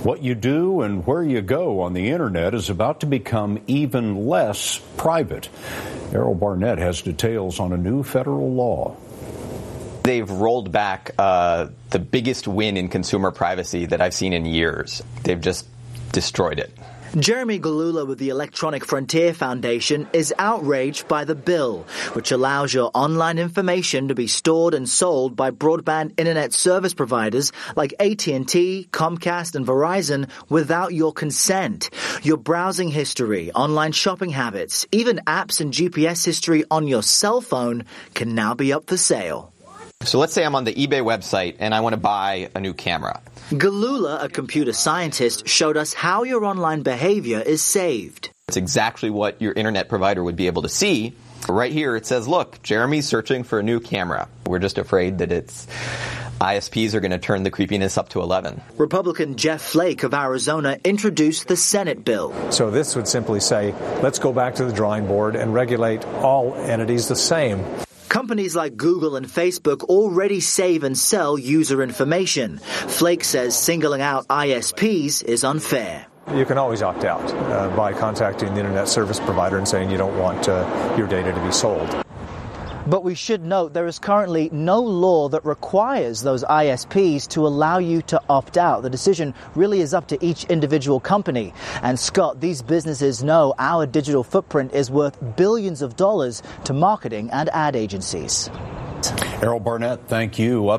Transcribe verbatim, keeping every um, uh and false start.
What you do and where you go on the internet is about to become even less private. Errol Barnett has details on a new federal law. They've rolled back uh, the biggest win in consumer privacy that I've seen in years. They've just destroyed it. Jeremy Gillooly with the Electronic Frontier Foundation is outraged by the bill, which allows your online information to be stored and sold by broadband internet service providers like A T and T, Comcast, and Verizon without your consent. Your browsing history, online shopping habits, even apps and G P S history on your cell phone can now be up for sale. So let's say I'm on the eBay website and I want to buy a new camera. Gillooly, a computer scientist, showed us how your online behavior is saved. It's exactly what your internet provider would be able to see. Right here it says, look, Jeremy's searching for a new camera. We're just afraid that it's I S Ps are going to turn the creepiness up to eleven. Republican Jeff Flake of Arizona introduced the Senate bill. So this would simply say, let's go back to the drawing board and regulate all entities the same. Companies like Google and Facebook already save and sell user information. Flake says singling out I S Ps is unfair. You can always opt out uh, by contacting the internet service provider and saying you don't want uh, your data to be sold. But we should note there is currently no law that requires those I S Ps to allow you to opt out. The decision really is up to each individual company. And Scott, these businesses know our digital footprint is worth billions of dollars to marketing and ad agencies. Errol Barnett, thank you. Up